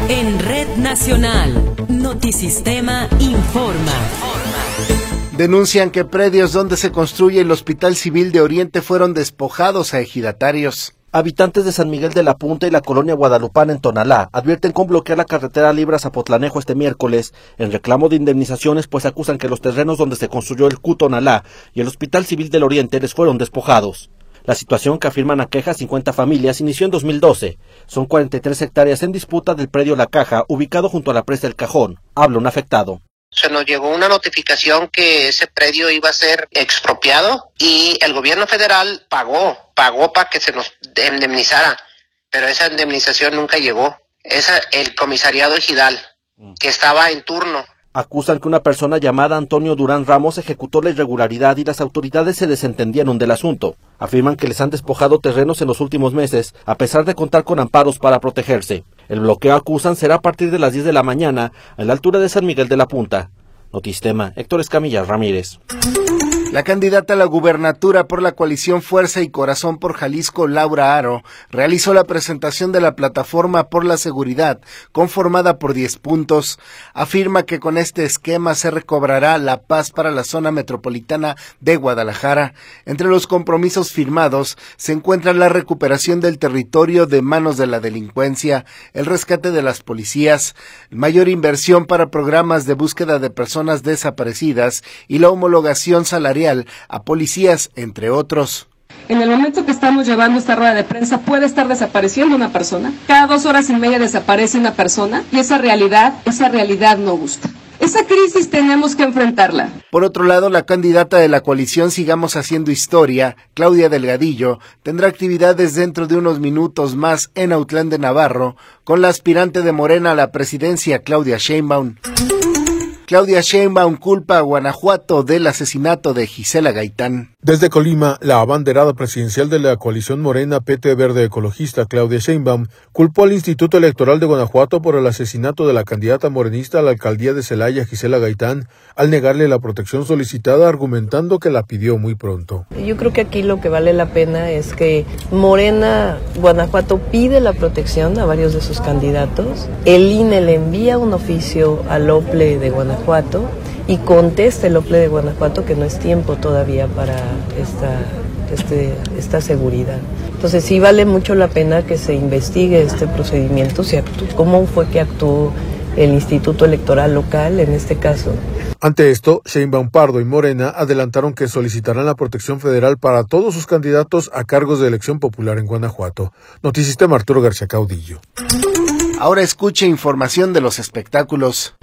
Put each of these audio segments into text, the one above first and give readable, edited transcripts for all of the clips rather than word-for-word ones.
En Red Nacional, Notisistema informa. Denuncian que predios donde se construye el Hospital Civil de Oriente fueron despojados a ejidatarios. Habitantes de San Miguel de la Punta y la colonia guadalupana en Tonalá advierten con bloquear la carretera Libra-Zapotlanejo este miércoles en reclamo de indemnizaciones, pues acusan que los terrenos donde se construyó el Q-Tonalá y el Hospital Civil del Oriente les fueron despojados. La situación, que afirman aqueja 50 familias, inició en 2012. Son 43 hectáreas en disputa del predio La Caja, ubicado junto a la presa El Cajón. Habla un afectado. Se nos llegó una notificación que ese predio iba a ser expropiado y el gobierno federal pagó para que se nos indemnizara, pero esa indemnización nunca llegó. El comisariado ejidal, que estaba en turno. Acusan que una persona llamada Antonio Durán Ramos ejecutó la irregularidad y las autoridades se desentendieron del asunto. Afirman que les han despojado terrenos en los últimos meses, a pesar de contar con amparos para protegerse. El bloqueo, acusan, será a partir de las 10 de la mañana, a la altura de San Miguel de la Punta. Notisistema, Héctor Escamilla Ramírez. La candidata a la gubernatura por la coalición Fuerza y Corazón por Jalisco, Laura Haro, realizó la presentación de la plataforma por la seguridad, conformada por 10 puntos. Afirma que con este esquema se recobrará la paz para la zona metropolitana de Guadalajara. Entre los compromisos firmados se encuentra la recuperación del territorio de manos de la delincuencia, el rescate de las policías, mayor inversión para programas de búsqueda de personas desaparecidas y la homologación salarial a policías, entre otros. En el momento que estamos llevando esta rueda de prensa puede estar desapareciendo una persona. Cada 2 horas y media desaparece una persona y esa realidad no gusta. Esa crisis tenemos que enfrentarla. Por otro lado, la candidata de la coalición Sigamos Haciendo Historia, Claudia Delgadillo, tendrá actividades dentro de unos minutos más en Autlán de Navarro con la aspirante de Morena a la presidencia, Claudia Sheinbaum. Claudia Sheinbaum culpa a Guanajuato del asesinato de Gisela Gaitán. Desde Colima, la abanderada presidencial de la coalición Morena PT Verde Ecologista, Claudia Sheinbaum, culpó al Instituto Electoral de Guanajuato por el asesinato de la candidata morenista a la alcaldía de Celaya, Gisela Gaitán, al negarle la protección solicitada, argumentando que la pidió muy pronto. Yo creo que aquí lo que vale la pena es que Morena Guanajuato pide la protección a varios de sus candidatos. El INE le envía un oficio al OPLE de Guanajuato y contesta el OPLE de Guanajuato que no es tiempo todavía para esta seguridad. Entonces sí vale mucho la pena que se investigue este procedimiento, cómo fue que actuó el Instituto Electoral local en este caso. Ante esto, Sheinbaum Pardo y Morena adelantaron que solicitarán la protección federal para todos sus candidatos a cargos de elección popular en Guanajuato. Notisistema, Arturo García Caudillo. Ahora escuche información de los espectáculos.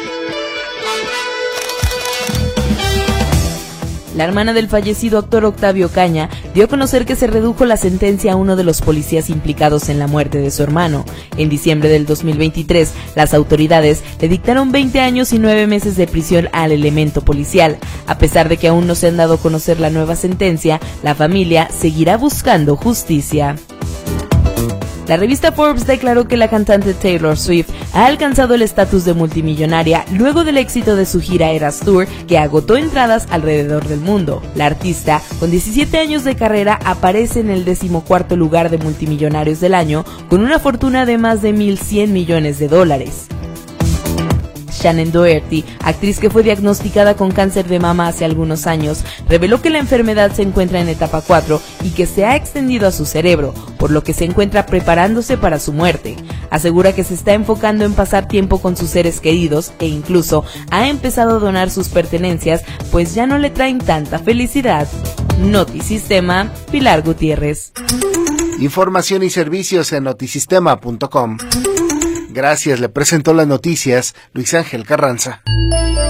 La hermana del fallecido actor Octavio Caña dio a conocer que se redujo la sentencia a uno de los policías implicados en la muerte de su hermano. En diciembre del 2023, las autoridades le dictaron 20 años y 9 meses de prisión al elemento policial. A pesar de que aún no se han dado a conocer la nueva sentencia, la familia seguirá buscando justicia. La revista Forbes declaró que la cantante Taylor Swift ha alcanzado el estatus de multimillonaria luego del éxito de su gira Eras Tour, que agotó entradas alrededor del mundo. La artista, con 17 años de carrera, aparece en el 14º lugar de multimillonarios del año, con una fortuna de más de $1,100 millones. Shannen Doherty, actriz que fue diagnosticada con cáncer de mama hace algunos años, reveló que la enfermedad se encuentra en etapa 4 y que se ha extendido a su cerebro, por lo que se encuentra preparándose para su muerte. Asegura que se está enfocando en pasar tiempo con sus seres queridos e incluso ha empezado a donar sus pertenencias, pues ya no le traen tanta felicidad. Notisistema, Pilar Gutiérrez. Información y servicios en notisistema.com. Gracias, le presentó las noticias Luis Ángel Carranza.